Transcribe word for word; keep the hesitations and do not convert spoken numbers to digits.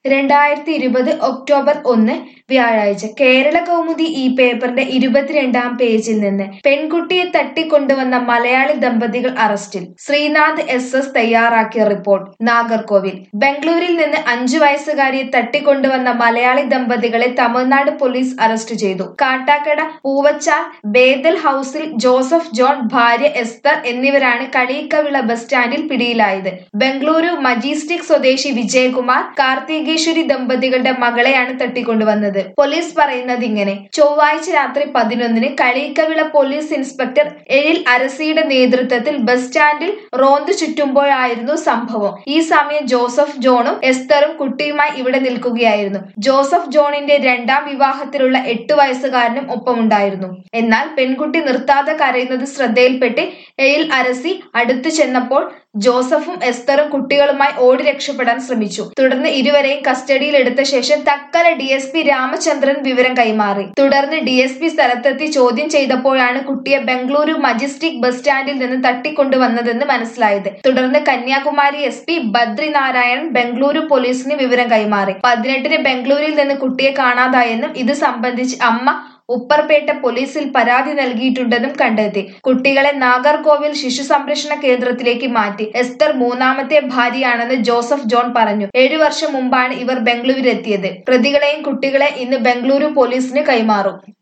രണ്ടായിരത്തി ഇരുപത് ഒക്ടോബർ ഒന്ന് വ്യാഴാഴ്ച കേരള കൗമുദി ഈ പേപ്പറിന്റെ ഇരുപത്തിരണ്ടാം പേജിൽ നിന്ന് പെൺകുട്ടിയെ തട്ടിക്കൊണ്ടുവന്ന മലയാളി ദമ്പതികൾ അറസ്റ്റിൽ. ശ്രീനാഥ് എസ് എസ് തയ്യാറാക്കിയ റിപ്പോർട്ട്. നാഗർകോവിൽ ബംഗളൂരിൽ നിന്ന് അഞ്ചു വയസ്സുകാരിയെ തട്ടിക്കൊണ്ടുവന്ന മലയാളി ദമ്പതികളെ തമിഴ്നാട് പോലീസ് അറസ്റ്റ് ചെയ്തു. കാട്ടാക്കട പൂവച്ചാൽ ബേദൽ ഹൌസിൽ ജോസഫ് ജോൺ, ഭാര്യ എസ്തർ എന്നിവരാണ് കളിയിക്കവിള ബസ് സ്റ്റാൻഡിൽ പിടിയിലായത്. ബംഗളൂരു മജീസ്റ്റിക് സ്വദേശി വിജയകുമാർ, കാർത്തികേശ്വരി ദമ്പതികളുടെ മകളെയാണ് തട്ടിക്കൊണ്ടുവന്നത്. പോലീസ് പറയുന്നത് ഇങ്ങനെ: ചൊവ്വാഴ്ച രാത്രി പതിനൊന്നിന് കളിയിക്കവിള പോലീസ് ഇൻസ്പെക്ടർ എഴിൽ അരസിയുടെ നേതൃത്വത്തിൽ ബസ് സ്റ്റാൻഡിൽ റോന്തു ചുറ്റുമ്പോഴായിരുന്നു സംഭവം. ഈ സമയം ജോസഫ് ജോണും എസ്തറും കുട്ടിയുമായി ഇവിടെ നിൽക്കുകയായിരുന്നു. ജോസഫ് ജോണിന്റെ രണ്ടാം വിവാഹത്തിലുള്ള എട്ടു വയസ്സുകാരനും ഒപ്പമുണ്ടായിരുന്നു. എന്നാൽ പെൺകുട്ടി നിർത്താതെ കരയുന്നത് ശ്രദ്ധയിൽപ്പെട്ട് എഴിൽ അരസി അടുത്തു ചെന്നപ്പോൾ ജോസഫും എസ്തറും കുട്ടികളുമായി ഓടി രക്ഷപ്പെടാൻ ശ്രമിച്ചു. തുടർന്ന് ഇരുവരെയും കസ്റ്റഡിയിൽ എടുത്ത ശേഷം Thuckalay D S P Ramachandran വിവരം കൈമാറി. തുടർന്ന് ഡി എസ് പി സ്ഥലത്തെത്തി ചോദ്യം ചെയ്തപ്പോഴാണ് കുട്ടിയെ ബംഗളൂരു മജസ്റ്റിക് ബസ് സ്റ്റാൻഡിൽ നിന്ന് തട്ടിക്കൊണ്ടുവന്നതെന്ന് മനസ്സിലായത്. തുടർന്ന് കന്യാകുമാരി എസ് പി ബദ്രിനാരായൺ ബംഗളൂരു പോലീസിന് വിവരം കൈമാറി. പതിനെട്ടിന് ബംഗളൂരിൽ നിന്ന് കുട്ടിയെ കാണാതായെന്നും ഇത് സംബന്ധിച്ച് അമ്മ ഉപ്പർപേട്ട പോലീസിൽ പരാതി നൽകിയിട്ടുണ്ടെന്നും കണ്ടെത്തി. കുട്ടികളെ നാഗർകോവിൽ ശിശു സംരക്ഷണ കേന്ദ്രത്തിലേക്ക് മാറ്റി. എസ്തർ മൂന്നാമത്തെ ഭാര്യയാണെന്ന് ജോസഫ് ജോൺ പറഞ്ഞു. ഏഴു വർഷം മുമ്പാണ് ഇവർ ബംഗളൂരുവിലെത്തിയത്. പ്രതികളെയും കുട്ടികളെ ഇന്ന് ബംഗളൂരു പോലീസിന് കൈമാറും.